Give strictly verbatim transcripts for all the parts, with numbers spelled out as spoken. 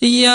یا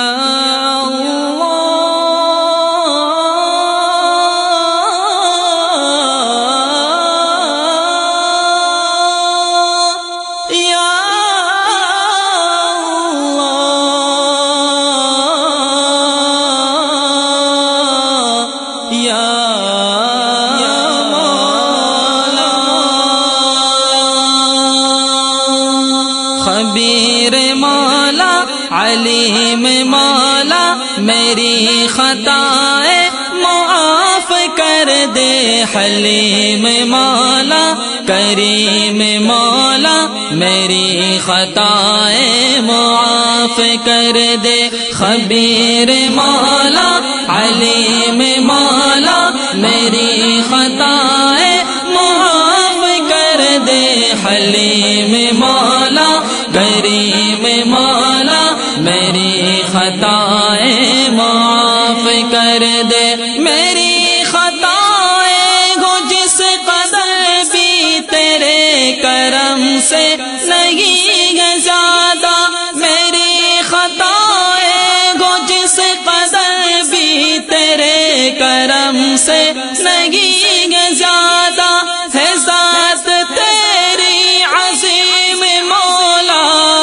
خبیر مولا علیم مولا میری خطائیں معاف کر دے، حلیم مولا کریم مولا میری خطائیں معاف کر دے، خبیر مولا علیم مولا میری خطائیں معاف کر دے، حلیم مولا کریم مولا میری خطائیں معاف کر دے، میری خطائیں ہو جس قدر بھی تیرے کرم سے نہیں ہے زیادہ، میری خطائیں ہو جس قدر بھی تیرے کرم سے نہیں ہے زیادہ، ہے ذات تیری عظیم مولا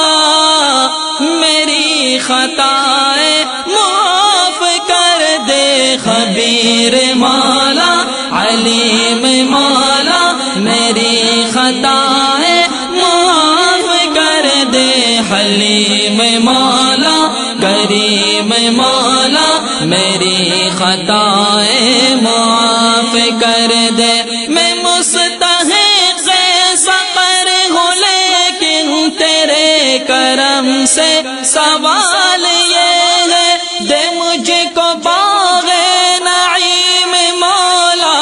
میری خطائیں معاف کر دے، خبیر مولا علیم مولا میری خطائیں معاف کر دے، حلیم مولا کریم مولا میری خطائیں معاف کر دے، میں مستحق سقر ہوں لیکن تیرے کرم سے سوال یہ ہے، دے مجھ کو باغ نعیم مولا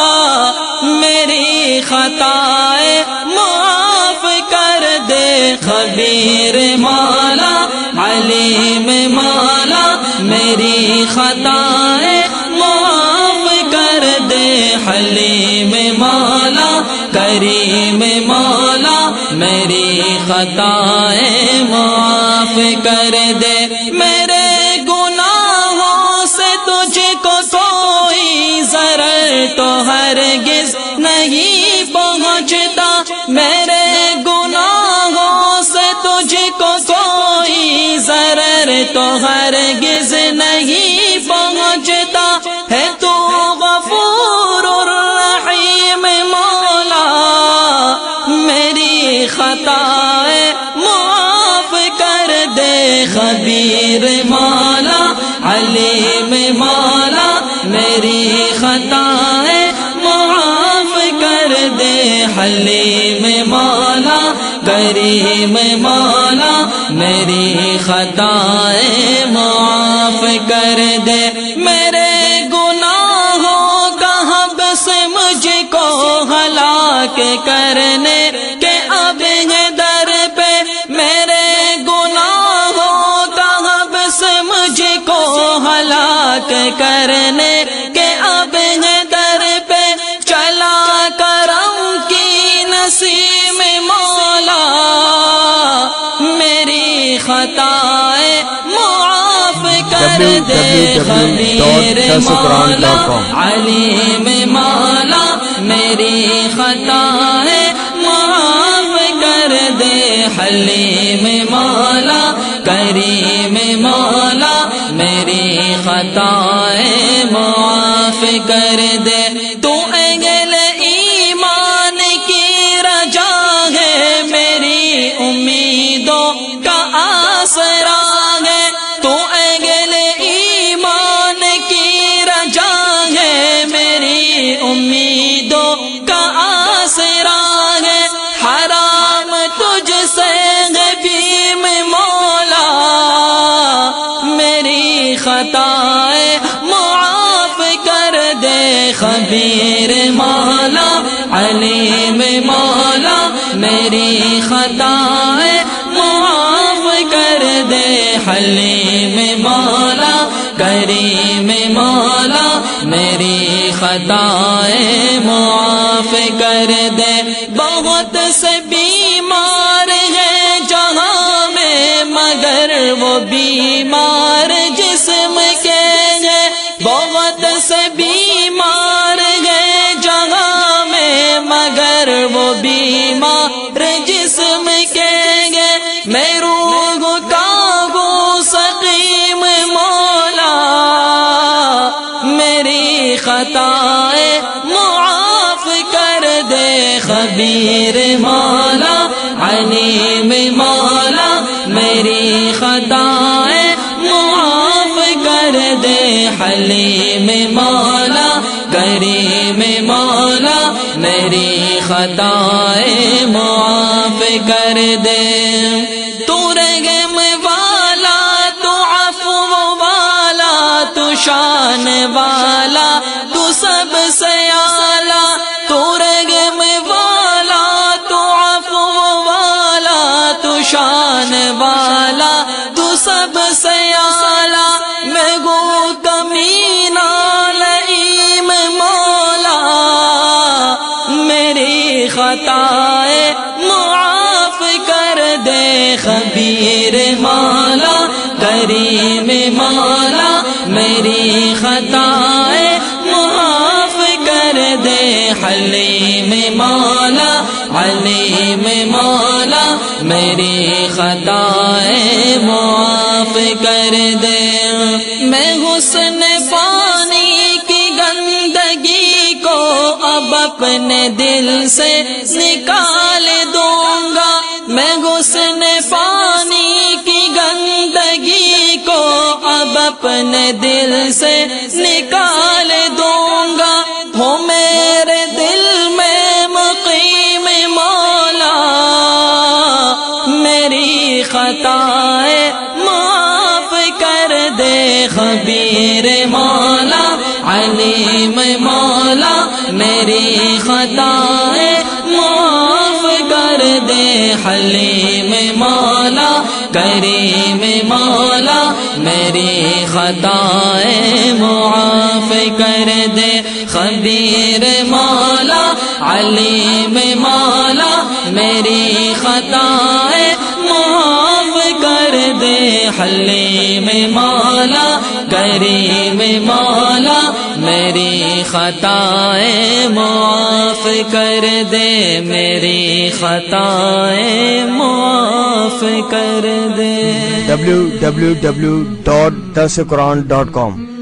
میری خطائیں معاف کر دے، خبیر مولا علیم مولا میری خطائیں معاف کر دے، حلیم مولا کریم مولا میری خطائیں معاف کر دے، میرے گناہوں سے تجھ کو کوئی ضرر تو ہرگز نہیں پہنچتا، میرے گناہوں سے تجھ کو کوئی ضرر تو ہرگز نہیں پہنچتا، ہے تو غفور الرحیم مولا میری خطائیں معاف کر دے، خبیر مولا علیم مولا میری خطائیں معاف کر دے، حلیم مولا کریم مولا میری خطائیں معاف کر دے، میرے گناہوں کا حبس مجھ کو ہلاک کرنے کے اب ہے در پہ، میرے گناہوں کا حبس مجھ کو ہلاک کرنے کے اب ہے در پہ، چلا کرم کی نسیم مولا میری خطائیں معاف کر دے، خبیر مولا علیم مولا میری خطائیں معاف کر دے، حلیم مولا کریم مولا میری خطائیں معاف کر دے، تو اہل ایمان کی رجا ہے میری امیدوں کا آسرا ہے، تو اہل ایمان کی رجا ہے میری امیدوں کا آسرا ہے، حرام تجھ سے ہے بھیم مولا میری خطائیں معاف کر دے، خبیر مولا علیم مولا میری خطائیں معاف کر دے، حلیم مولا کریم مولا میری خطائیں معاف کر دے، بہت سے بیمار ہیں جہاں میں مگر وہ بیمار جسم کے گئے، بہت سے بیمار گئے جہاں میں، مگر وہ بیمار جسم کے گئے، میں روح کا ہوں سقیم مولا، میری خطائیں معاف کر دے خبیر مولا، علیم مولا، میری خطائیں معاف کر دے حلیم مولا، کریم مولا، میری خطائیں معاف کر دے۔ تو رحم والا، تو عفو والا، تو شان والا، تو سب سے اعلیٰ، تو رحم والا، تو عفو والا، تو شان والا، تو سب سے اعلیٰ، میں گو کمینہ لئیم مولا، میری خطائیں معاف کر دے خبیر مولا، کریم مولا، میری خطائیں معاف کر دے حلیم مولا، علیم مولا، میری خطائیں معاف کر دے۔ میں حسن پانی کی گندگی کو اب اپنے دل سے نکال دوں گا، میں حسن پانی کی گندگی کو اب اپنے دل سے نکال دوں گا، ہو میرے دل میں مقیم مولا، میری خطائیں معاف کر دے خبیر مولا، علیم مولا، میری خطائیں معاف کر دے حلیم مولا، کریم مولا، میری خطائیں معاف کر دے خبیر مولا، علیم مولا، میری خطائیں معاف کر دے حلیم مولا، کریم مولا، میری خطائیں معاف کر دے، میری خطائیں معاف کر دے۔ W W W dot Dars Quran dot com